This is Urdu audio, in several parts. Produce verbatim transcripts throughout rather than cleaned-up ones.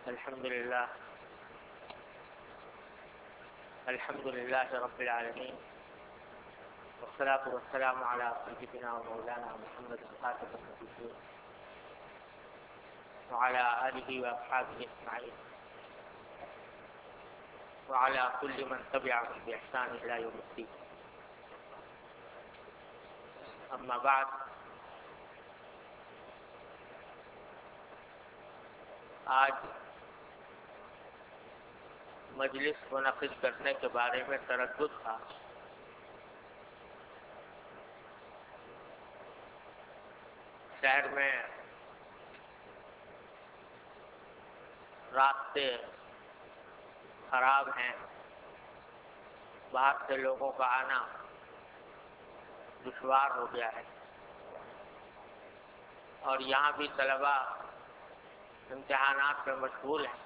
الحمد لله الحمد لله رب العالمين، والصلاة والسلام على سيدنا ومولانا محمد خاتم النبيين وعلى آله وأصحابه أجمعين وعلى كل من تبعهم بإحسان إلى يوم الدين. أما بعد، آج مجلس منعقد کرنے کے بارے میں تردد تھا. شہر میں راستے خراب ہیں، باہر سے لوگوں کا آنا دشوار ہو گیا ہے، اور یہاں بھی طلباء امتحانات میں مشغول ہیں.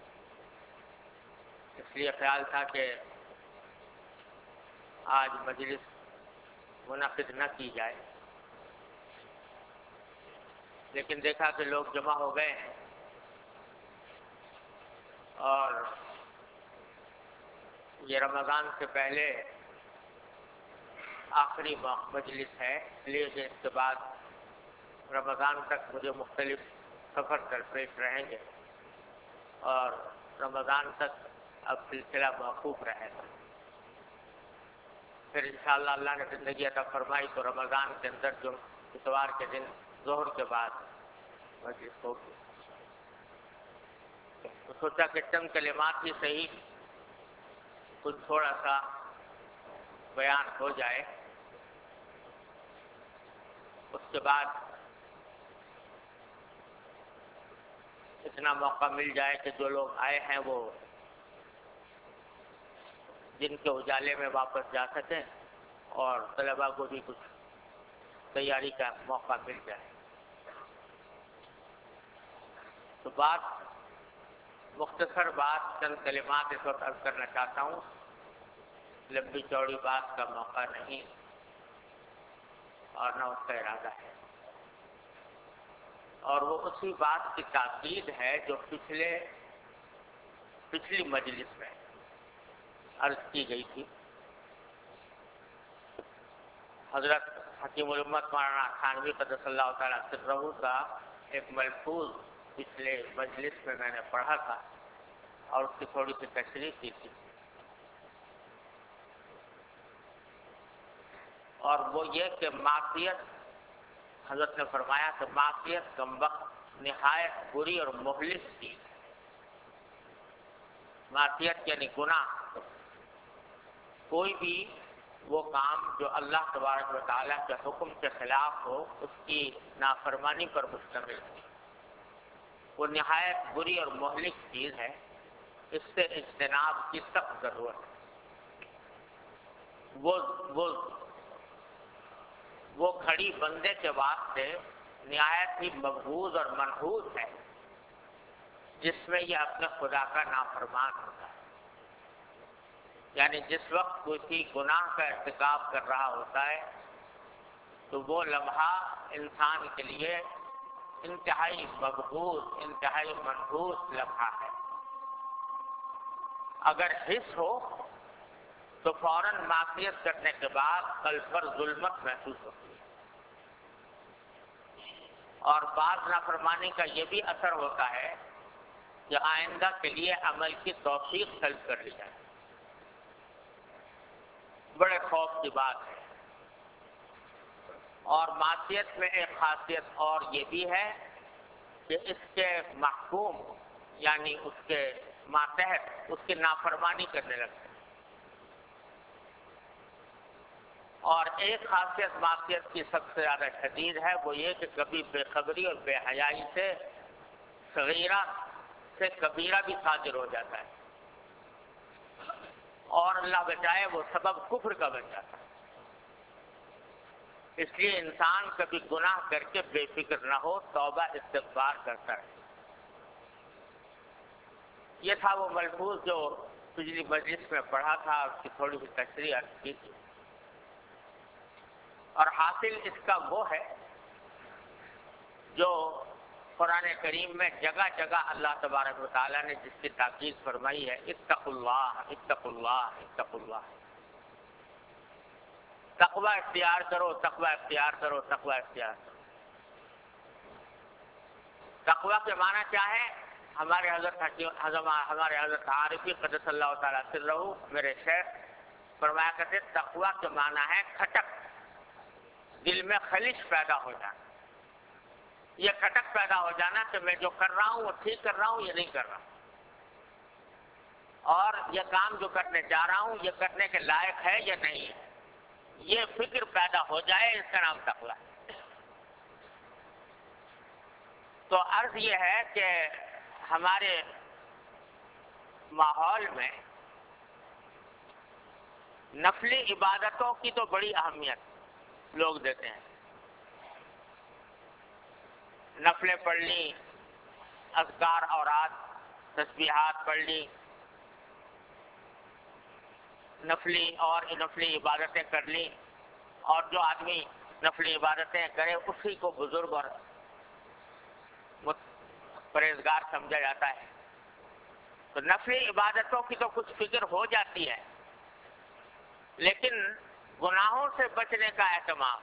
اس لیے خیال تھا کہ آج مجلس منعقد نہ کی جائے، لیکن دیکھا کہ لوگ جمع ہو گئے ہیں اور یہ رمضان سے پہلے آخری مجلس ہے، اس لیے کہ اس کے بعد رمضان تک مجھے مختلف سفر درپیش رہیں گے اور رمضان تک اب سلسلہ موقوف رہے گا. پھر انشاءاللہ اللہ نے زندگی عطا فرمائی تو رمضان کے اندر جو اتوار کے دن ظہر کے بعد مجلس ہوگی، تو سوچا کہ چند کلمات ہی صحیح کچھ تھوڑا سا بیان ہو جائے، اس کے بعد اتنا موقع مل جائے کہ جو لوگ آئے ہیں وہ جن کے اجالے میں واپس جا سکیں اور طلباء کو بھی کچھ تیاری کا موقع مل جائے. تو بات مختصر بات چند کلمات اس وقت عرض کرنا چاہتا ہوں، لمبی چوڑی بات کا موقع نہیں اور نہ اس کا ارادہ ہے، اور وہ اسی بات کی تاکید ہے جو پچھلے پچھلی مجلس میں عرض کی گئی تھی. حضرت حکیم الامت مولانا تھانوی قدس اللہ تعالیٰ سرہ کا ایک ملفوظ پچھلے مجلس میں میں نے پڑھا تھا اور اس کی تھوڑی سی تشریح کی تھی، اور وہ یہ کہ معصیت، حضرت نے فرمایا کہ معصیت کمبخت نہایت بری اور مہلک چیز ہے. معصیت یعنی گناہ، کوئی بھی وہ کام جو اللہ تبارک و تعالیٰ کے حکم کے خلاف ہو، اس کی نافرمانی پر مشتمل ہے، وہ نہایت بری اور مہلک چیز ہے. اس سے اجتناب کی سخت ضرورت ہے. وہ وہ وہ گھڑی بندے کے واسطے نہایت ہی مقبوض اور منحوس ہے جس میں یہ اپنے خدا کا نافرمان ہوتا ہے. یعنی جس وقت کسی گناہ کا ارتکاب کر رہا ہوتا ہے تو وہ لمحہ انسان کے لیے انتہائی مقبوض، انتہائی منحوس لمحہ ہے. اگر حس ہو تو فوراً معصیت کرنے کے بعد قلب پر ظلمت محسوس ہوتی ہے، اور بعض نافرمانی کا یہ بھی اثر ہوتا ہے کہ آئندہ کے لیے عمل کی توفیق طلب کر لی جائے. بڑے خوف کی بات ہے. اور معصیت میں ایک خاصیت اور یہ بھی ہے کہ اس کے محکوم یعنی اس کے ماتحت اس کی نافرمانی کرنے لگتے ہیں. اور ایک خاصیت معصیت کی سب سے زیادہ شدید ہے، وہ یہ کہ کبھی بے خبری اور بے حیائی سے صغیرہ سے کبیرہ بھی صادر ہو جاتا ہے، اور اللہ بچائے وہ سبب کفر کا بن جاتا ہے. اس لیے انسان کبھی گناہ کر کے بے فکر نہ ہو، توبہ استغفار کرتا رہے. یہ تھا وہ ملفوظ جو پچھلی مجلس میں پڑھا تھا، اس کی تھوڑی سی تشریح عرض کی تھی. اور حاصل اس کا وہ ہے جو قرآن کریم میں جگہ جگہ اللہ تبارک و تعالیٰ نے جس کی تاکید فرمائی ہے، اتقوا اللہ اتقوا اللہ اتقوا اللہ، تقوی اختیار کرو تقوی اختیار کرو تقوی اختیار کرو۔ تقوی کے معنی کیا ہے؟ ہمارے حضرت حضرت ہمارے حضرت عارفی قدس اللہ تعالیٰ سرہ میرے شیخ فرمایا کرتے تقوی کے معنی ہے کھٹک، دل میں خلش پیدا ہو جانا، یہ کھٹک پیدا ہو جانا کہ میں جو کر رہا ہوں وہ ٹھیک کر رہا ہوں یا نہیں کر رہا ہوں، اور یہ کام جو کرنے جا رہا ہوں یہ کرنے کے لائق ہے یا نہیں ہے، یہ فکر پیدا ہو جائے، اس کا نام تقوی ہے۔ تو عرض یہ ہے کہ ہمارے ماحول میں نفلی عبادتوں کی تو بڑی اہمیت لوگ دیتے ہیں، نفلیں پڑھ لی، اذکار اوراد تسبیحات پڑھ لی، نفلی اور نفلی عبادتیں کر لی، اور جو آدمی نفلی عبادتیں کرے اسی کو بزرگ اور پرہیزگار سمجھا جاتا ہے۔ تو نفلی عبادتوں کی تو کچھ فکر ہو جاتی ہے، لیکن گناہوں سے بچنے کا اہتمام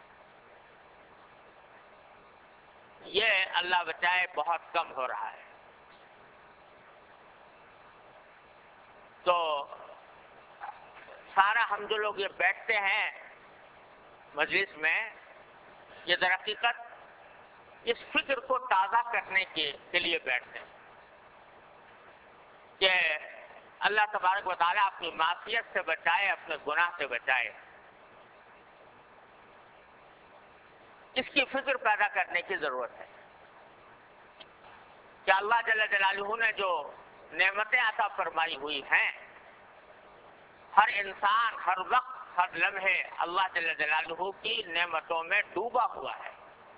یہ اللہ بچائے بہت کم ہو رہا ہے۔ تو سارا ہم جو لوگ یہ بیٹھتے ہیں مجلس میں، یہ در حقیقت اس فکر کو تازہ کرنے کے کے لیے بیٹھتے ہیں کہ اللہ تبارک و تعالیٰ اپنی معصیت سے بچائے، اپنے گناہ سے بچائے، اس کی فکر پیدا کرنے کی ضرورت ہے کہ اللہ جل جلالہ نے جو نعمتیں عطا فرمائی ہوئی ہیں، ہر انسان ہر وقت ہر لمحے اللہ جل جلالہ کی نعمتوں میں ڈوبا ہوا ہے۔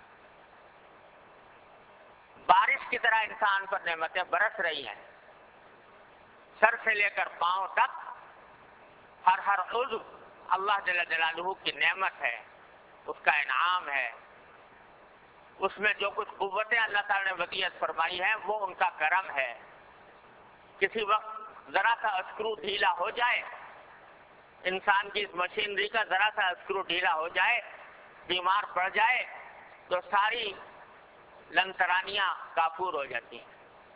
بارش کی طرح انسان پر نعمتیں برس رہی ہیں، سر سے لے کر پاؤں تک ہر ہر عضو اللہ جل جلالہ کی نعمت ہے، اس کا انعام ہے، اس میں جو کچھ قوتیں اللہ تعالی نے ودیعت فرمائی ہیں وہ ان کا کرم ہے۔ کسی وقت ذرا سا اسکرو ڈھیلا ہو جائے، انسان کی اس مشینری کا ذرا سا اسکرو ڈھیلا ہو جائے، بیمار پڑ جائے تو ساری لنترانیاں کافور ہو جاتی ہیں۔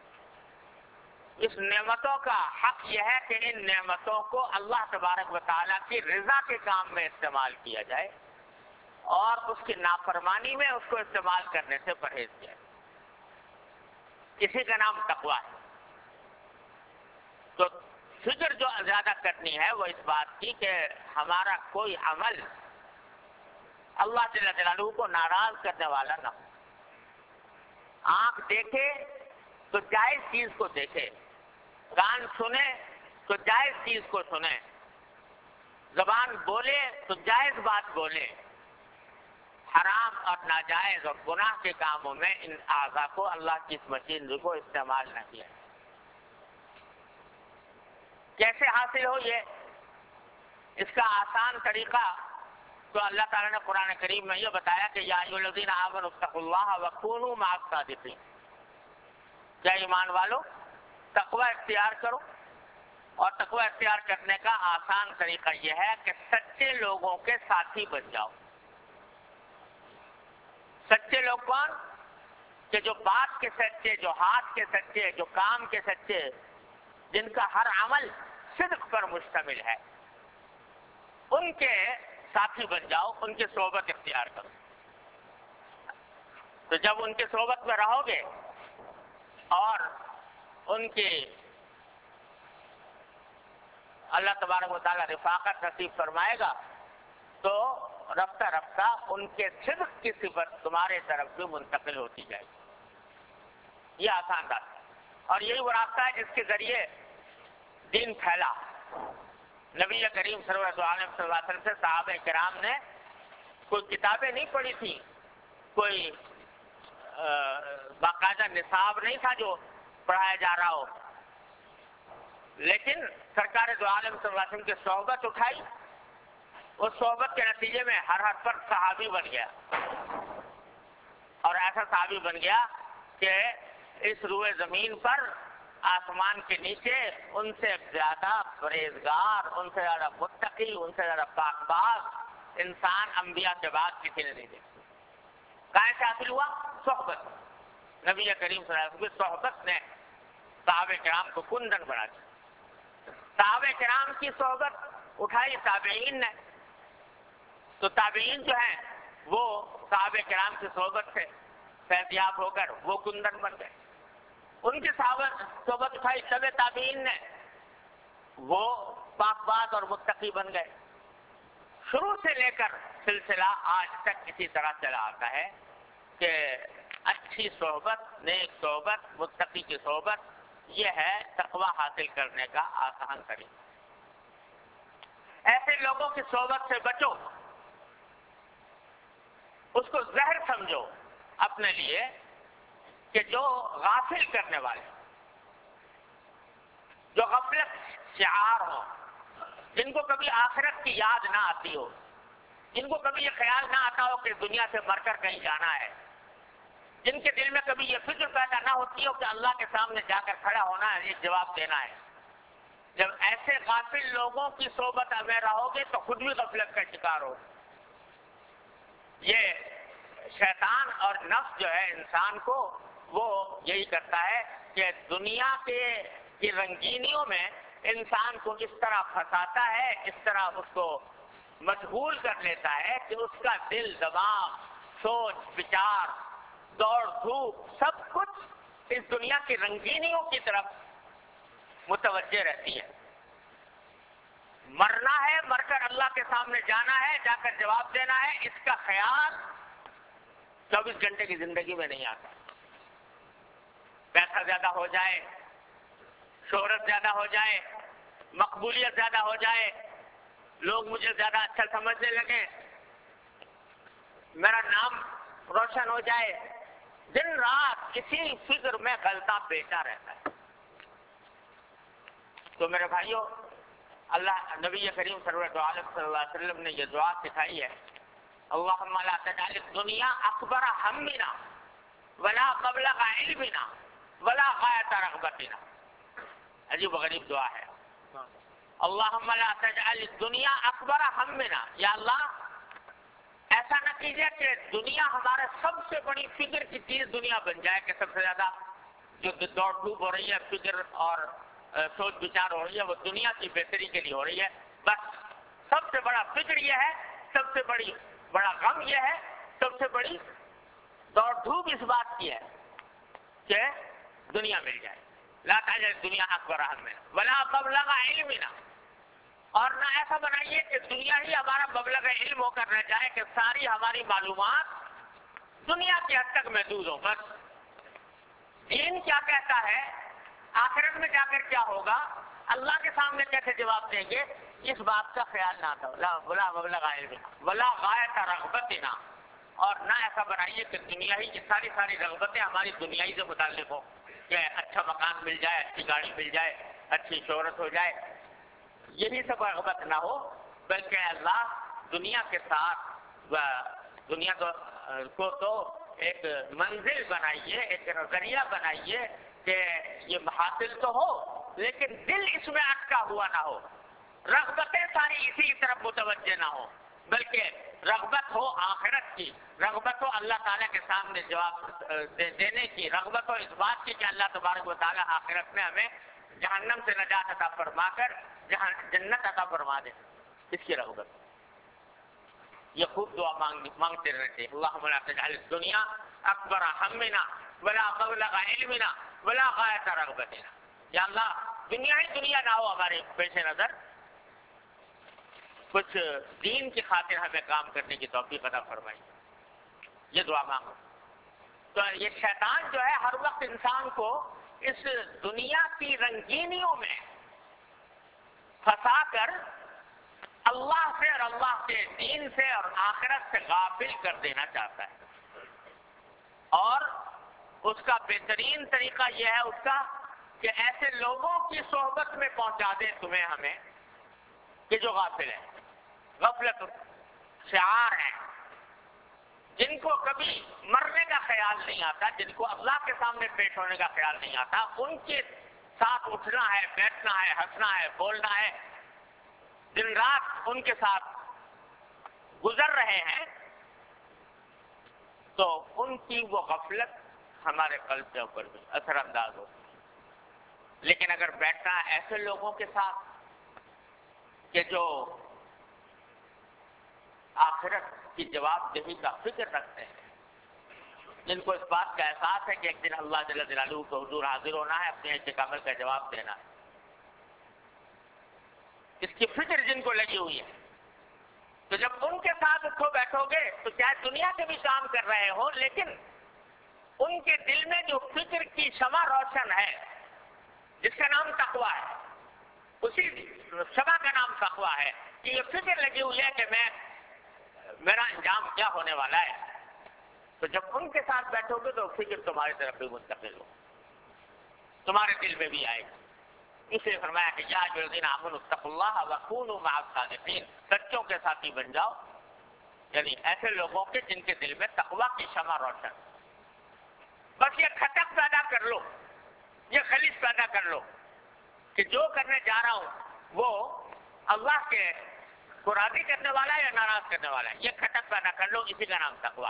اس نعمتوں کا حق یہ ہے کہ ان نعمتوں کو اللہ تبارک و تعالیٰ کی رضا کے کام میں استعمال کیا جائے اور اس کی نافرمانی میں اس کو استعمال کرنے سے پرہیز کیا جائے۔ اسی کا نام تقویٰ ہے۔ تو فکر جو زیادہ کرنی ہے وہ اس بات کی کہ ہمارا کوئی عمل اللہ جل جلالہ کو ناراض کرنے والا نہ ہو۔ آنکھ دیکھے تو جائز چیز کو دیکھے، کان سنے تو جائز چیز کو سنے، زبان بولے تو جائز بات بولے، حرام اور ناجائز اور گناہ کے کاموں میں ان اعضاء کو، اللہ کی اس مشینری کو استعمال نہ کیا۔ کیسے حاصل ہو یہ؟ اس کا آسان طریقہ تو اللہ تعالیٰ نے قرآن کریم میں یہ بتایا کہ یا ایھا الذین آمنوا اتقوا اللہ وکونوا مع الصادقین، کیا ایمان والو تقوی اختیار کرو، اور تقوی اختیار کرنے کا آسان طریقہ یہ ہے کہ سچے لوگوں کے ساتھی بن جاؤ۔ سچے لوگ کون؟ کہ جو بات کے سچے، جو ہاتھ کے سچے، جو کام کے سچے، جن کا ہر عمل صدق پر مشتمل ہے، ان کے ساتھی بن جاؤ، ان کی صحبت اختیار کرو۔ تو جب ان کی صحبت میں رہو گے اور ان کی اللہ تبارک و تعالیٰ رفاقت نصیب فرمائے گا تو رفتہ رفتہ ان کے صدق کی صفت تمہارے طرف بھی منتقل ہوتی جائے گی۔ یہ آسان راستہ ہے، اور یہی وہ راستہ ہے جس کے ذریعے دین پھیلا۔ نبی کریم صلی اللہ علیہ وسلم سے صحابہ کرام نے کوئی کتابیں نہیں پڑھی تھی، کوئی باقاعدہ نصاب نہیں تھا جو پڑھایا جا رہا ہو، لیکن سرکار دو عالم صلی اللہ علیہ وسلم کی صحبت اٹھائی، اس صحبت کے نتیجے میں ہر ہر فرد صحابی بن گیا، اور ایسا صحابی بن گیا کہ اس روئے زمین پر آسمان کے نیچے ان سے زیادہ پرہیزگار، ان سے زیادہ متقی، ان سے زیادہ پاک باز انسان انبیاء کے بعد کسی نے نہیں دیکھا۔ کہاں سے حاصل ہوا؟ صحبت۔ نبی کریم صلی اللہ علیہ وسلم کی صحبت نے صحابہ کرام کو کندن بنا دیا۔ صحابہ کرام کی صحبت اٹھائی تابعین نے، تو تابعین جو ہیں وہ صحابہ کرام کی صحبت سے فیضیاب ہو کر وہ کندن بن گئے۔ ان کی صحبت اٹھائی تبع تابعین نے، وہ پاک باز اور متقی بن گئے۔ شروع سے لے کر سلسلہ آج تک اسی طرح چلا آتا ہے کہ اچھی صحبت، نیک صحبت، متقی کی صحبت، یہ ہے تقویٰ حاصل کرنے کا آسان طریقہ۔ ایسے لوگوں کی صحبت سے بچو، اس کو زہر سمجھو اپنے لیے، کہ جو غافل کرنے والے، جو غفلت شعار ہو، جن کو کبھی آخرت کی یاد نہ آتی ہو، جن کو کبھی یہ خیال نہ آتا ہو کہ دنیا سے مر کر کہیں جانا ہے، جن کے دل میں کبھی یہ فکر پیدا نہ ہوتی ہو کہ اللہ کے سامنے جا کر کھڑا ہونا ہے، ایک جواب دینا ہے۔ جب ایسے غافل لوگوں کی صحبت میں رہو گے تو خود بھی غفلت کا شکار ہو۔ یہ شیطان اور نفس جو ہے انسان کو وہ یہی کرتا ہے کہ دنیا کے کی رنگینیوں میں انسان کو اس طرح پھنساتا ہے، اس طرح اس کو مشغول کر لیتا ہے کہ اس کا دل، دماغ، سوچ، وچار، دوڑ دھوپ سب کچھ اس دنیا کی رنگینیوں کی طرف متوجہ رہتی ہے۔ مرنا ہے، مر کر اللہ کے سامنے جانا ہے، جا کر جواب دینا ہے، اس کا خیال چوبیس گھنٹے کی زندگی میں نہیں آتا۔ پیسہ زیادہ ہو جائے، شہرت زیادہ ہو جائے، مقبولیت زیادہ ہو جائے، لوگ مجھے زیادہ اچھا سمجھنے لگے، میرا نام روشن ہو جائے، دن رات اسی فکر میں غلطہ بیٹا رہتا ہے۔ تو میرے بھائیوں، اللہ نبی کریم صلی اللہ علیہ وسلم نے یہ دعا سکھائی ہے، اللہم لا تجعل الدنیا اکبر ہمنا ولا مبلغ علمنا ولا غایۃ رغبتنا۔ عجیب و غریب دعا ہے۔ اللہم لا تجعل الدنیا اکبر ہمنا، یا اللہ ایسا نہ کیجیے کہ دنیا ہمارے سب سے بڑی فکر کی چیز دنیا بن جائے، کہ سب سے زیادہ جو دوڑ دھوپ ہو رہی ہے، فکر اور سوچ بچار ہو رہی ہے، وہ دنیا کی بہتری کے لیے ہو رہی ہے۔ بس سب سے بڑا فکر یہ ہے، سب سے بڑی بڑا غم یہ ہے، سب سے بڑی دوڑ دھوپ اس بات کی ہے کہ دنیا مل جائے۔ لا تجعل الدنیا اکبر ہمنا ولا مبلغ علمنا، اور نہ ایسا بنائیے کہ دنیا ہی ہمارا مبلغ علم ہو کر رہ جائے، کہ ساری ہماری معلومات دنیا کی حد تک محدود ہو۔ بس دین کیا کہتا ہے، آخرت میں جا کر کیا ہوگا، اللہ کے سامنے کیسے جواب دیں گے، اس بات کا خیال نہ تھا۔ ولا مبلغ علمنا ولا غایۃ رغبتنا، اور نہ ایسا بنائیے کہ دنیا ہی کی ساری ساری رغبتیں ہماری دنیا ہی سے متعلق ہو، کہ اچھا مکان مل جائے، اچھی گاڑی مل جائے، اچھی شہرت ہو جائے، یہی سب رغبت نہ ہو، بلکہ اللہ دنیا کے ساتھ دنیا کو تو ایک منزل بنائیے، ایک نظریہ بنائیے کہ یہ حاصل تو ہو لیکن دل اس میں اٹکا ہوا نہ ہو، رغبتیں ساری اسی کی طرف متوجہ نہ ہو، بلکہ رغبت ہو آخرت کی، رغبت ہو اللہ تعالیٰ کے سامنے جواب دینے کی، رغبت ہو اس بات کی کہ اللہ تبارک و تعالیٰ آخرت میں ہمیں جہنم سے نجات عطا فرما کر جہاں جنت عطا فرما دے، اس کی رغبت۔ یہ خوب دعا مانگ مانگتے رہتے، اللہم لا تجعل الدنیا اکبر ہمنا ولا مبلغ علمنا ولا غایۃ رغبتنا، یا اللہ دنیا ہی دنیا نہ ہو ہمارے پیش نظر، کچھ دین کی خاطر ہمیں کام کرنے کی توفیق عطا فرمائی، یہ دعا مانگو۔ تو یہ شیطان جو ہے ہر وقت انسان کو اس دنیا کی رنگینیوں میں پھنسا کر اللہ سے اور اللہ کے دین سے اور آخرت سے غافل کر دینا چاہتا ہے، اور اس کا بہترین طریقہ یہ ہے اس کا کہ ایسے لوگوں کی صحبت میں پہنچا دے تمہیں ہمیں کہ جو غافل ہیں، غفلت شعار ہیں، جن کو کبھی مرنے کا خیال نہیں آتا، جن کو اللہ کے سامنے پیش ہونے کا خیال نہیں آتا، ان کے ساتھ اٹھنا ہے، بیٹھنا ہے، ہنسنا ہے، بولنا ہے، دن رات ان کے ساتھ گزر رہے ہیں، تو ان کی وہ غفلت ہمارے قلب کے اوپر بھی اثر انداز ہوتی ہے۔ لیکن اگر بیٹھنا ایسے لوگوں کے ساتھ کہ جو آخرت کی جواب دہی کا فکر رکھتے ہیں، جن کو اس بات کا احساس ہے کہ ایک دن اللہ جل جلالہ کو حضور حاضر ہونا ہے، اپنے ایک عمل کا جواب دینا ہے، اس کی فکر جن کو لگی ہوئی ہے، تو جب ان کے ساتھ اٹھو بیٹھو گے تو چاہے دنیا کے بھی کام کر رہے ہو، لیکن ان کے دل میں جو فکر کی شمع روشن ہے، جس کا نام تقویٰ ہے، اسی شمع کا نام تقویٰ ہے، کہ یہ فکر لگی ہوئی ہے کہ میں میرا انجام کیا ہونے والا ہے، تو جب ان کے ساتھ بیٹھو گے تو فکر تمہاری طرف بھی منتقل ہو، تمہارے دل میں بھی آئے گا۔ اس لیے فرمایا کہ یا ایھا الذین آمنوا اتقوا اللہ وکونوا مع الصادقین، سچوں کے ساتھی بن جاؤ، یعنی ایسے لوگوں کے جن کے دل میں تقویٰ کی شمع روشن۔ بس یہ کھٹک پیدا کر لو، یہ خلیج پیدا کر لو کہ جو کرنے جا رہا ہوں وہ اللہ کے کو راضی کرنے والا ہے یا ناراض کرنے والا ہے، یہ کھٹک پیدا کر لو، اسی کا نام تقویٰ۔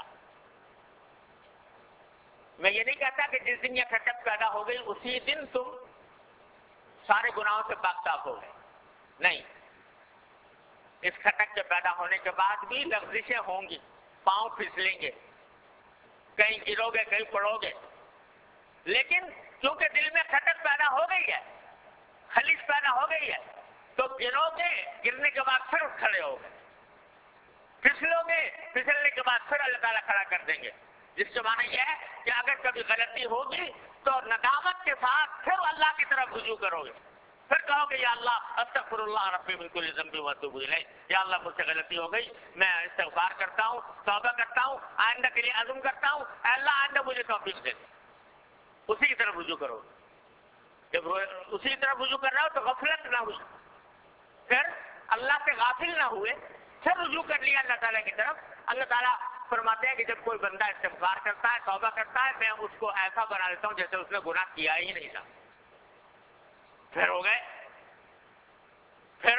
میں یہ نہیں کہتا کہ جس دن یہ کھٹک پیدا ہو گئی اسی دن تم سارے گناہوں سے پاک صاف ہو گئے، نہیں، اس کھٹک کے پیدا ہونے کے بعد بھی لغزشیں ہوں گی، پاؤں پھسلیں گے، کہیں گرو گے کہیں پڑو گے، لیکن کیونکہ دل میں کھٹک پیدا ہو گئی ہے، خلیج پیدا ہو گئی ہے، تو گرو گے، گرنے کے بعد پھر اٹھ کھڑے ہو گئے، پھسلو گے، پھسلنے کے بعد پھر اللہ تعالیٰ کھڑا کر دیں گے، جس کے معنی یہ ہے کہ اگر کبھی غلطی ہوگی تو ندامت کے ساتھ پھر اللہ کی طرف رجوع کرو گے، پھر کہو گے یا اللہ استغفر اللہ ربی من کل ذنب واتوب الیہ، یا اللہ مجھ سے غلطی ہو گئی، میں استغفار کرتا ہوں، توبہ کرتا ہوں، آئندہ کے لیے عزم کرتا ہوں، اے اللہ آئندہ مجھے توفیق دے، اسی کی طرف رجوع کرو گے۔ جب اسی کی طرف رجوع کر رہا ہو تو غفلت نہ ہوئی، پھر اللہ سے غافل نہ ہوئے، پھر رجوع کر لیا اللہ تعالیٰ کی طرف۔ اللہ تعالیٰ فرماتے ہیں کہ جب کوئی بندہ استغفار کرتا ہے، توبہ کرتا ہے، میں اس کو ایسا بنا دیتا ہوں جیسے اس نے گناہ کیا ہی نہیں تھا۔ پھر ہو گئے، پھر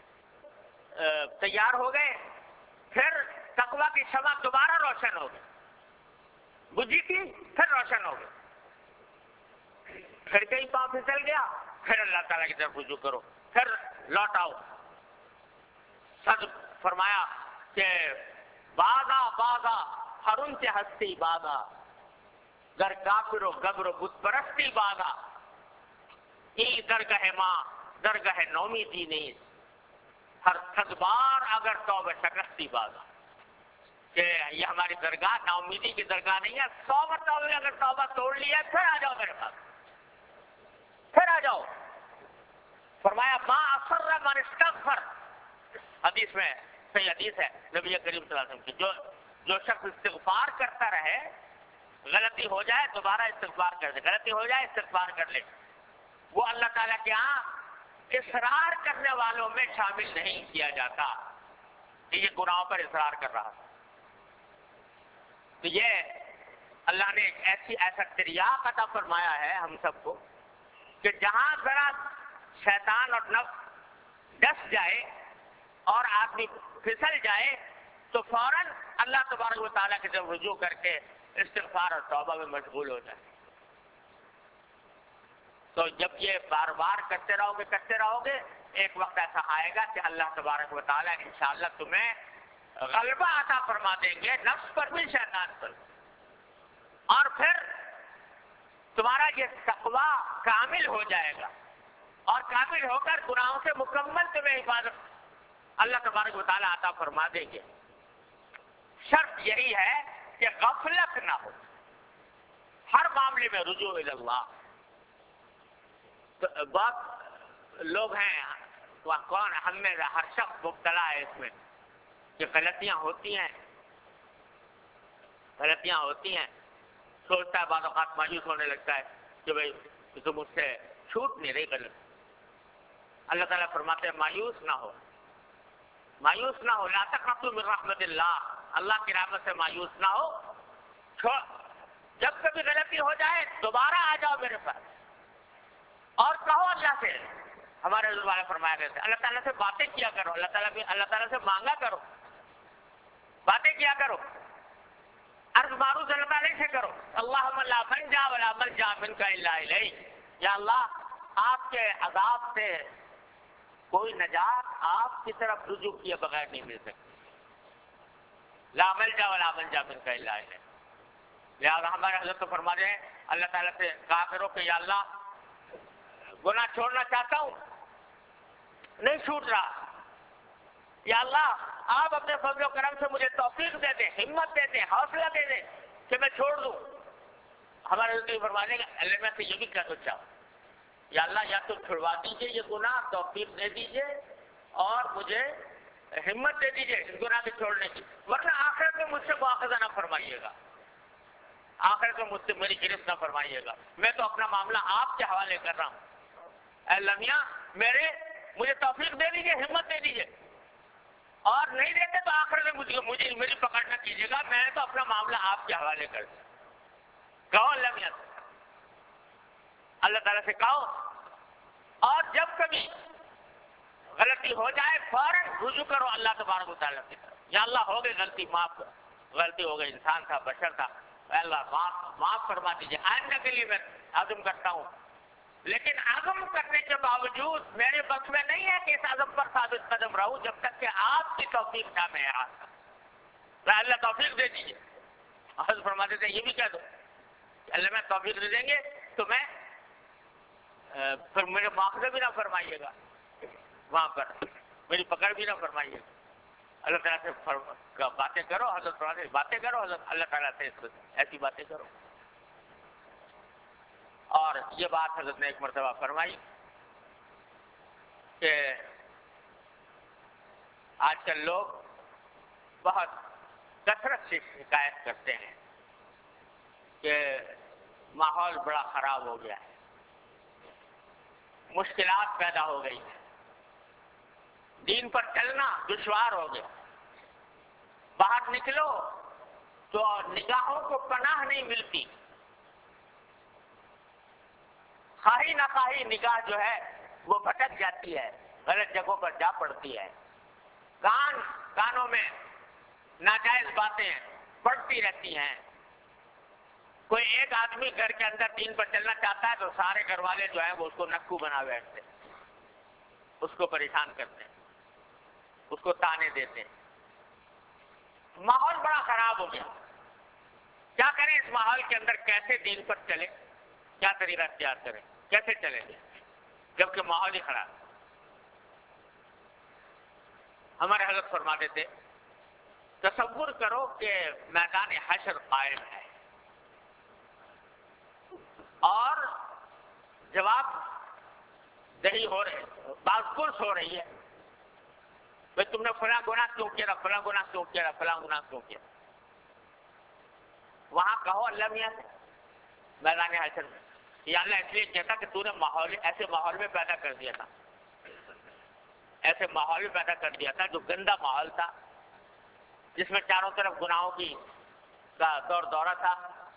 تیار ہو گئے، پھر تقویٰ کی شمع دوبارہ روشن ہو گئی، بجھی تھی پھر روشن ہو گئی، پھر کہیں پاؤں پھسل گیا، پھر اللہ تعالیٰ کی طرف رجوع کرو، پھر لوٹ آؤ۔ سب فرمایا کہ بازا بازا ہرن سے ہستی بازا، گر کافر و گبر و بت پرستی بازا، ای درگاہ ماں درگاہ نومیدی نیز، ہر صد بار اگر توبہ شکستی بازا، کہ یہ ہماری درگاہ نا امیدی کی درگاہ نہیں ہے، سو مرتبہ اگر توبہ توڑ لی ہے پھر آ جاؤ میرے پاس، پھر آ جاؤ۔ فرمایا ما اصر من استغفر، حدیث میں صحیح حدیث ہے نبی کریم صلی اللہ علیہ وسلم کی، جو جو شخص استغفار کرتا رہے، غلطی ہو جائے دوبارہ استغفار کر دے، غلطی ہو جائے استغفار کر لے، وہ اللہ تعالیٰ کے ہاں اصرار کرنے والوں میں شامل نہیں کیا جاتا کہ یہ گناہوں پر اصرار کر رہا تھا۔ تو یہ اللہ نے ایک ایسی ایسا تریاق عطا فرمایا ہے ہم سب کو کہ جہاں ذرا شیطان اور نفس ڈس جائے اور آدمی پھسل جائے تو فوراً اللہ تبارک و تعالیٰ کی طرف رجوع کر کے استغفار اور توبہ میں مشغول ہو جائے۔ تو جب یہ بار بار کرتے رہو گے کرتے رہو گے ایک وقت ایسا آئے گا کہ اللہ تبارک و تعالیٰ انشاءاللہ تمہیں غلبہ عطا فرما دیں گے نفس پر بھی شیطان پر، اور پھر تمہارا یہ تقویٰ کامل ہو جائے گا، اور کامل ہو کر گناہوں سے مکمل تمہیں حفاظت اللہ تبارک و تعالیٰ عطا فرما دیں گے۔ شرط یہی ہے کہ غفلت نہ ہو، ہر معاملے میں رجوع الی اللہ۔ بہت لوگ ہیں، کون ہم میں ہر شخص مبتلا ہے اس میں کہ غلطیاں ہوتی ہیں غلطیاں ہوتی ہیں سوچتا ہے، بعض اوقات مایوس ہونے لگتا ہے کہ بھائی تو مجھ سے چھوٹ نہیں رہی غلط۔ اللہ تعالیٰ فرماتے ہیں مایوس نہ ہو، مایوس نہ ہو، لا تقنطوا من رحمت اللہ، اللہ کی رحمت سے مایوس نہ ہو. جب کبھی غلطی ہو جائے دوبارہ آ جاؤ میرے پاس اور کہو اللہ سے. ہمارے حضور والے فرمایا کرتے اللہ تعالیٰ سے باتیں کیا کرو, اللہ تعالیٰ اللہ تعالیٰ سے مانگا کرو, باتیں کیا کرو, عرض معروض اللہ تعالیٰ سے کرو. اللہم لا منجا ولا ملجا منک الا الیک, یا اللہ آپ کے عذاب سے کوئی نجات آپ کی طرف رجوع کیے بغیر نہیں مل سکتی. لا ملجا ولا منجا منک الا الیک. لہٰذا ہمارے حضرت تو فرما رہے ہیں اللہ تعالیٰ سے کہا کرو کہ یا اللہ گناہ چھوڑنا چاہتا ہوں, نہیں چھوٹ رہا, یا اللہ آپ اپنے فضل و کرم سے مجھے توفیق دے دیں, ہمت دے دیں, حوصلہ دے دیں کہ میں چھوڑ دوں. ہمارے حضرت فرمانے کا اللہ میں سے یہ بھی کہنا چاہوں یا اللہ یا تو چھڑوا دیجیے یہ گناہ, توفیق دے دیجیے اور مجھے ہمت دے دیجیے اس گناہ کے چھوڑنے کی, ورنہ آخرت میں مجھ سے مواخذہ نہ فرمائیے گا, آخرت میں مجھ سے میری گرفت نہ فرمائیے گا. میں تو اپنا معاملہ آپ کے حوالے کر رہا ہوں. اے اللہ میاں میرے مجھے توفیق دے دیجیے, ہمت دے دیجیے, اور نہیں دیتے تو آخر میں مجھے مجھے میری پکڑ نہ کیجیے گا, میں تو اپنا معاملہ آپ کے حوالے کر دوں. کہو اللہ میاں اللہ تعالیٰ سے کہو. اور جب کبھی غلطی ہو جائے فوراً رجوع کرو اللہ تبارک و تعالیٰ کی طرف. یا اللہ ہو گئی غلطی, معاف, غلطی ہو گئی, انسان تھا, بشر تھا, اے اللہ معاف معاف فرما دیجیے, آئندہ کے لیے میں عزم کرتا ہوں. لیکن عزم کرنے کے باوجود میرے بس میں نہیں ہے کہ اس عزم پر ثابت قدم رہوں جب تک کہ آپ کی توفیق نہ میں آتا. اللہ توفیق دے دیجیے. حضرت فرما دیتے ہیں یہ بھی کہہ دو اللہ میں توفیق دے دیں گے تو میں پھر میرے مواخذہ بھی نہ فرمائیے گا, وہاں پر میری پکڑ بھی نہ فرمائیے گا. اللہ تعالیٰ سے باتیں کرو, حضرت فرما سے باتیں کرو, حضرت اللہ تعالیٰ سے ایسی باتیں کرو. اور یہ بات حضرت نے ایک مرتبہ فرمائی کہ آج کل لوگ بہت کثرت سے شکایت کرتے ہیں کہ ماحول بڑا خراب ہو گیا ہے, مشکلات پیدا ہو گئی ہیں, دین پر چلنا دشوار ہو گیا, باہر نکلو تو نگاہوں کو پناہ نہیں ملتی, خواہی نہ خواہی نگاہ جو ہے وہ بھٹک جاتی ہے, غلط جگہوں پر جا پڑتی ہے, کان کانوں میں ناجائز باتیں پڑتی رہتی ہیں. کوئی ایک آدمی گھر کے اندر دین پر چلنا چاہتا ہے تو سارے گھر والے جو ہیں وہ اس کو نکو بنا بیٹھتے ہیں, اس کو پریشان کرتے ہیں, اس کو تانے دیتے ہیں. ماحول بڑا خراب ہو گیا. کیا کریں اس ماحول کے اندر, کیسے دین پر چلے, کیا طریقہ اختیار کریں, کیسے چلیں گے جبکہ ماحول ہی خراب. ہمارے حضرت فرماتے تھے تصور کرو کہ میدان حشر قائم ہے اور جواب دہی ہو رہے, بات پرس ہو رہی ہے, بھائی تم نے فلاں گناہ کیوں کیا, فلاں گناہ کیوں کیا, فلاں گناہ کیوں کیا. وہاں کہو اللہ میاں سے میدان حشر میں یا اللہ اس لیے کہتا کہ تو نے ماحول ایسے ماحول میں پیدا کر دیا تھا, ایسے ماحول میں پیدا کر دیا تھا جو گندا ماحول تھا, جس میں چاروں طرف گناہوں کی کا دور دورہ تھا,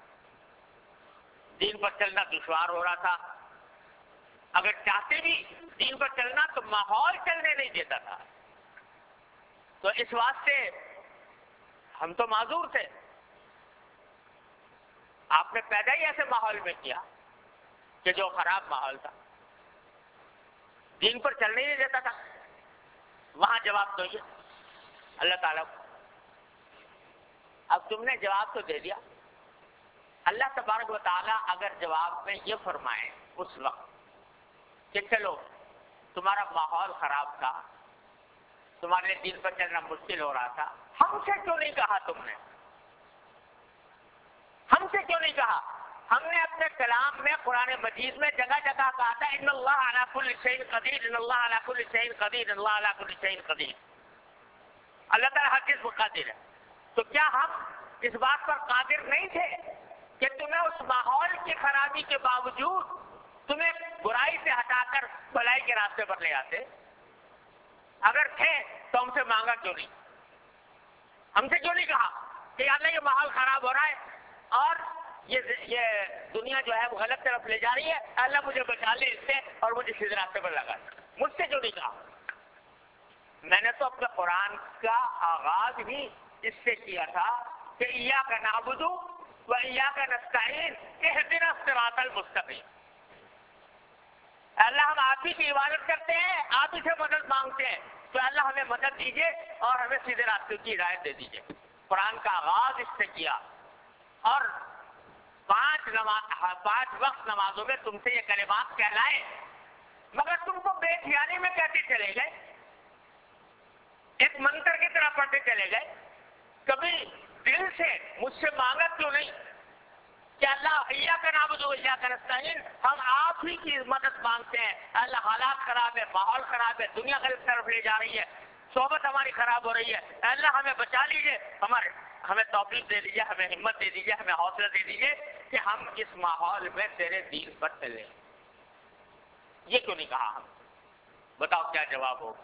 دین پر چلنا دشوار ہو رہا تھا. اگر چاہتے بھی دین پر چلنا تو ماحول چلنے نہیں دیتا تھا. تو اس واسطے ہم تو معذور تھے, آپ نے پیدا ہی ایسے ماحول میں کیا کہ جو خراب ماحول تھا, دین پر چلنے نہیں دیتا تھا. وہاں جواب دو یہ اللہ تعالیٰ کو. اب تم نے جواب تو دے دیا, اللہ تبارک و تعالیٰ اگر جواب میں یہ فرمائے اس وقت کہ چلو تمہارا ماحول خراب تھا, تمہارے لیے دین پر چلنا مشکل ہو رہا تھا, ہم سے کیوں نہیں کہا تم نے, ہم سے کیوں نہیں کہا. ہم نے اپنے کلام میں قرآن مجید میں جگہ جگہ کہا تھا ان اللہ علی کل شیء قدیر, ان اللہ علی کل شیء قدیر, ان اللہ علی کل شیء قدیر. اللہ تعالیٰ ہر چیز پر قادر ہے. تو کیا ہم اس بات پر قادر نہیں تھے کہ تمہیں اس ماحول کی خرابی کے باوجود تمہیں برائی سے ہٹا کر بھلائی کے راستے پر لے آتے؟ اگر تھے تو ہم سے مانگا کیوں نہیں, ہم سے کیوں نہیں کہا کہ یا اللہ یہ ماحول خراب ہو رہا ہے اور یہ یہ دنیا جو ہے وہ غلط طرف لے جا رہی ہے، اللہ مجھے بچا لے اس سے اور مجھے سیدھے راستے پر لگا دے؟ مجھ سے کیوں نہیں کہا؟ میں نے تو اپنے قرآن کا آغاز بھی اس سے کیا تھا کہ ایاک نعبد و ایاک نستعین اہدنا الصراط المستقیم، اللہ ہم آپ ہی کی عبادت کرتے ہیں، آپ ہی سے مدد مانگتے ہیں، تو اللہ ہمیں مدد دیجیے اور ہمیں سیدھے راستے کی ہدایت دے دیجیے۔ قرآن کا آغاز اس سے کیا، اور پانچ نماز پانچ وقت نمازوں میں تم سے یہ کلمات کہلائے، مگر تم کو بے خیالی میں کہتے چلے گئے، ایک منتر کی طرح پڑھتے چلے گئے، کبھی دل سے مجھ سے مانگا کیوں نہیں کہ اللہ ایاک نعبد و ایاک نستعین، ہم آپ ہی کی مدد مانگتے ہیں، اللہ حالات خراب ہے، ماحول خراب ہے، دنیا غلط طرف لے جا رہی ہے، صحبت ہماری خراب ہو رہی ہے، اللہ ہمیں بچا لیجیے، ہمارے ہمیں توفیق دے دیجیے، ہمیں ہمت دے دیجیے، ہمیں حوصلہ دے دیجیے کہ ہم اس ماحول میں تیرے دین پر چلیں۔ یہ کیوں نہیں کہا ہم؟ بتاؤ کیا جواب ہوگا؟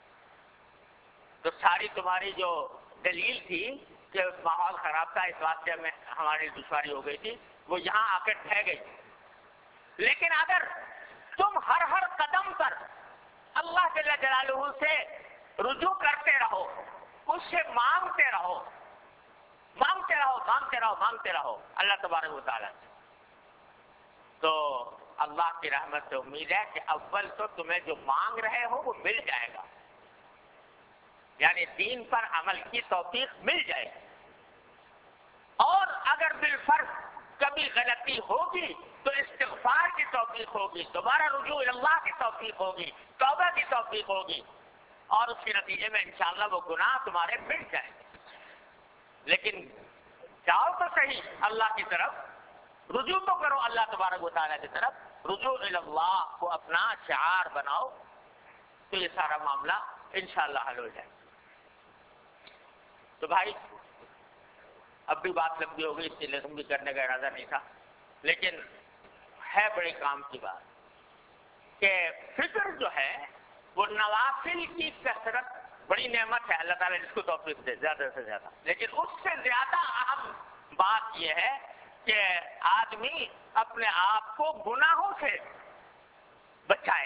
تو ساری تمہاری جو دلیل تھی کہ ماحول خراب تھا اس واسطے میں ہماری دشواری ہو گئی تھی، وہ یہاں آ کر ٹھہ گئی۔ لیکن اگر تم ہر ہر قدم پر اللہ جل جلالہ سے رجوع کرتے رہو، اس سے مانگتے رہو مانگتے رہو مانگتے رہو مانگتے رہو اللہ تبارک و تعالیٰ سے، تو اللہ کی رحمت سے امید ہے کہ اول تو تمہیں جو مانگ رہے ہو وہ مل جائے گا، یعنی دین پر عمل کی توفیق مل جائے گی، اور اگر بالفرض کبھی غلطی ہوگی تو استغفار کی توفیق ہوگی، دوبارہ رجوع اللہ کی توفیق ہوگی، توبہ کی توفیق ہوگی، اور اس کے نتیجے میں انشاءاللہ وہ گناہ تمہارے مٹ جائیں گے۔ لیکن جاؤ تو صحیح اللہ کی طرف، رجوع تو کرو اللہ تبارک و تعالیٰ کی طرف، رجوع اللہ کو اپنا شعار بناؤ، تو یہ سارا معاملہ انشاءاللہ حل ہو جائے۔ تو بھائی اب بھی بات لمبی ہو گئی، اس لیے لمبی کرنے کا ارادہ نہیں تھا، لیکن ہے بڑے کام کی بات کہ فکر جو ہے وہ نوافل کی کثرت بڑی نعمت ہے، اللہ تعالیٰ جس کو توفیق دے زیادہ سے زیادہ، لیکن اس سے زیادہ اہم بات یہ ہے کہ آدمی اپنے آپ کو گناہوں سے بچائے،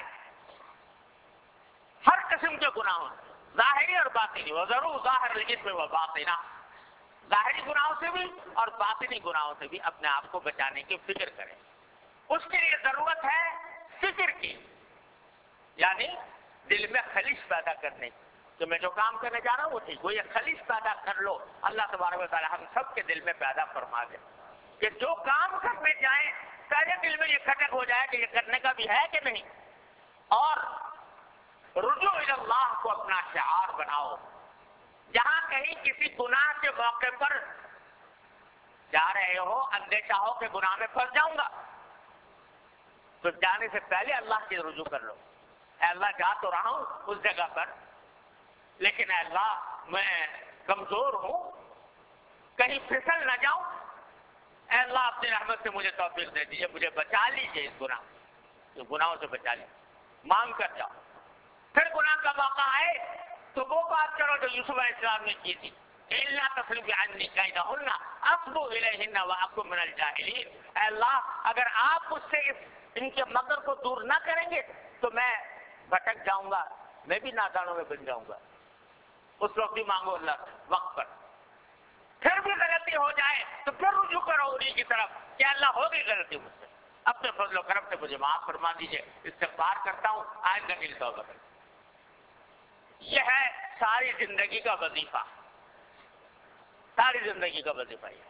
ہر قسم کے گناہوں سے، ظاہری اور باطنی، وَذَرُوا ظَاهِرَ الْإِثْمِ وَبَاطِنَهُ، ظاہری گناہوں سے بھی اور باطنی گناہوں سے بھی اپنے آپ کو بچانے کی فکر کریں۔ اس کے لیے ضرورت ہے فکر کی، یعنی دل میں خلش پیدا کرنے کی، کہ میں جو کام کرنے جا رہا ہوں وہ ٹھیک، وہ یہ خلش پیدا کر لو، اللہ تبارک و تعالیٰ ہم سب کے دل میں پیدا فرما دے کہ جو کام کرنے جائیں پہلے دل میں یہ کھٹک ہو جائے کہ یہ کرنے کا بھی ہے کہ نہیں، اور رجوع اللہ کو اپنا شعار بناؤ۔ جہاں کہیں کسی گناہ کے موقع پر جا رہے ہو، اندیشہ ہو کہ گناہ میں پھنس جاؤں گا، تو جانے سے پہلے اللہ کی رجوع کر لو، اے اللہ جا تو رہا ہوں اس جگہ پر، لیکن اے اللہ میں کمزور ہوں، کہیں پھسل نہ جاؤں، اے اللہ اپنی رحمت سے مجھے توفیق دے دیجیے، مجھے بچا لیجیے اس گناہ جو گناہوں سے بچا لیجیے، مانگ کر جاؤ۔ پھر گناہ کا موقع آئے تو وہ بات کرو جو یوسف علیہ السلام نے کی تھی، اِلَّا تَصْرِفْ عَنِّي كَيْدَهُنَّ أَصْبُ إِلَيْهِنَّ وَأَكُن مِّنَ الْجَاهِلِينَ، اے اللہ اگر آپ مجھ سے ان کے مکر کو دور نہ کریں گے تو میں بھٹک جاؤں گا، میں بھی نادانوں میں بن جاؤں گا۔ اس وقت بھی مانگو اللہ سے وقت پر، پھر بھی غلطی ہو جائے تو پھر رجوع کرو انہیں کی طرف کہ اللہ ہو گئی غلطی مجھ سے، اپنے فضل و کرم سے مجھے معاف فرما دیجیے، استغفار کرتا ہوں، آئندہ کے لیے توبہ کرتا ہوں۔ یہ ہے ساری زندگی کا وظیفہ، ساری زندگی کا وظیفہ یہ ہے،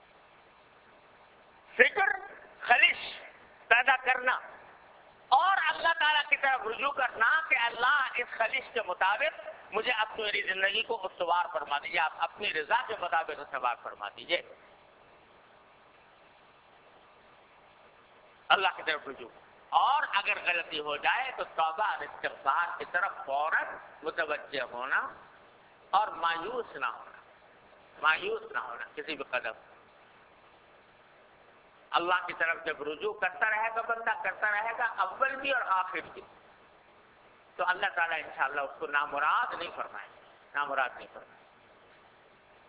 فکر خلش پیدا کرنا اور اللہ تعالیٰ کی طرف رجوع کرنا کہ اللہ اس خلش کے مطابق مجھے اپنی میری زندگی کو استوار فرما دیجیے، آپ اپنی رضا کے مطابق استوار فرما دیجیے، اللہ کی طرف رجوع۔ اور اگر غلطی ہو جائے تو توبہ اور استغفار کی طرف فوراً متوجہ ہونا اور مایوس نہ ہونا، مایوس نہ ہونا کسی بھی قدم۔ اللہ کی طرف جب رجوع کرتا رہے گا بندہ، کرتا رہے گا اول بھی اور آخر بھی، تو اللہ تعالیٰ انشاءاللہ اس کو نامراد نہیں فرمائے، نامراد نہیں فرمائے۔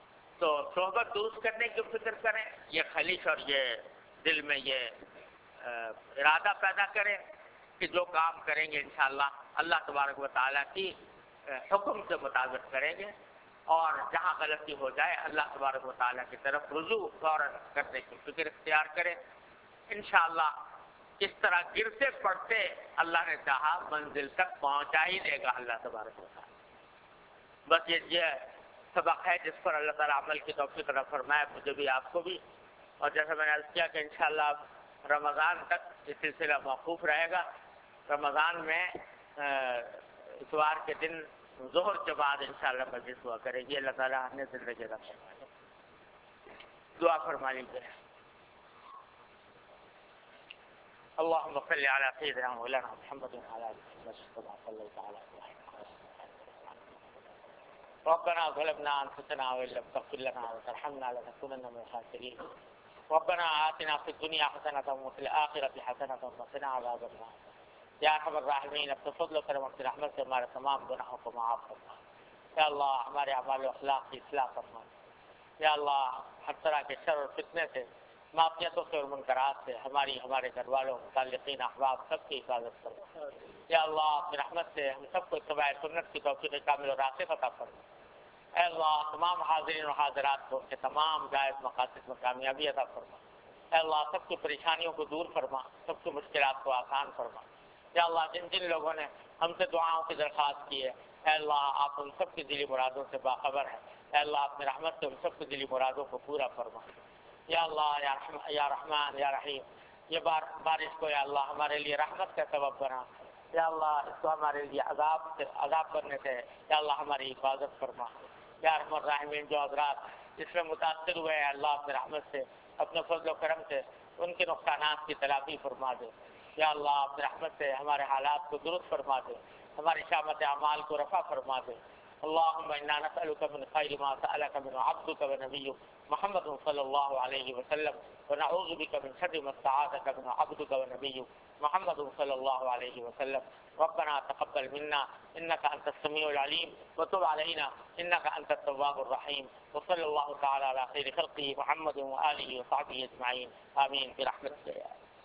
تو صحبت درست کرنے کی فکر کریں، یہ خلیش اور یہ دل میں یہ ارادہ پیدا کریں کہ جو کام کریں گے انشاءاللہ اللہ تبارک و تعالیٰ کی حکم کے مطابق کریں گے، اور جہاں غلطی ہو جائے اللہ تبارک و تعالیٰ کی طرف رجوع فوراً کرنے کی فکر اختیار کریں۔ انشاءاللہ اس طرح گرتے پڑتے اللہ نے چاہا منزل تک پہنچا ہی دے گا اللہ تبارک و تعالیٰ۔ بس یہ یہ سبق ہے جس پر اللہ تعالیٰ عمل کی توفیق عطا فرمائے مجھے بھی آپ کو بھی، اور جیسا میں نے عرض کیا کہ انشاءاللہ رمضان تک یہ سلسلہ موقوف رہے گا۔ رمضان میں اتوار کے دن ظہر کے بعد انشاءاللہ مجلس ہوا کرے گی۔ اللہ تعالیٰ ہمیں زندگی عطا فرمائے۔ دعا فرما لیجیے۔ اللهم صل على سيدنا مولانا محمد وعلى آل محمد كما صليت على إبراهيم وعلى آل إبراهيم ربنا ظلمنا أنفسنا وإن لم تغفر لنا وترحمنا لنكونن من الخاسرين ربنا آتنا في الدنيا حسنة وفي الآخرة حسنة وقنا عذاب النار یا ارحم الراحمین اپنے فضل و کرم اپنی رحمت سے ہمارے تمام گناہوں کو معاف فرما۔ یا اللہ ہمارے اعمال و اخلاق کی اصلاح فرما۔ یا اللہ ہر طرح کے شر اور فتنے سے، معصیتوں سے اور منکرات سے ہماری ہمارے گھر والوں متعلقین احباب سب کی حفاظت فرما۔ یا اللہ اپنی رحمت سے ہم سب کو اتباع سنت کی توفیق کامل و راسخ عطا فرما۔ اے اللہ تمام حاضرین و حاضرات کو کہ تمام جائز مقاصد میں کامیابی عطا فرما۔ اے اللہ سب کی پریشانیوں کو دور فرما، سب کی مشکلات کو آسان فرما۔ یا اللہ جن جن لوگوں نے ہم سے دعاؤں کی درخواست کی ہے، اے اللہ آپ ان سب کی دلی مرادوں سے باخبر ہیں۔ اے اللہ اپنی رحمت سے ان سب کی دلی مرادوں کو پورا فرما۔ یا اللہ یا رحم یا رحمان یا رحیم، یہ بار بارش کو یا اللہ ہمارے لیے رحمت کا سبب بنا۔ یا اللہ اس کو ہمارے لیے عذاب سے عذاب کرنے سے یا اللہ ہماری حفاظت فرما۔ یا رحم الراحمین جو حضرات اس میں متاثر ہوئے ہیں اللہ اپنے رحمت سے اپنے فضل و کرم سے ان کے نقصانات کی تلافی فرما دے۔ یا اللہ اپنے رحمت سے ہمارے حالات کو درست فرما دے، ہماری شامت اعمال کو رفع فرما دے۔ اللهم انا نسألك من خير ما سألك من عبدك ونبيك محمد صلى الله عليه وسلم ونعوذ بك من شر ما استعاذك من عبدك ونبيك محمد صلى الله عليه وسلم ربنا تقبل منا انك انت السميع العليم وتب علينا انك انت التواب الرحيم وصلى الله تعالى على خير خلقه محمد وآله وصحبه اجمعين آمين برحمتك يا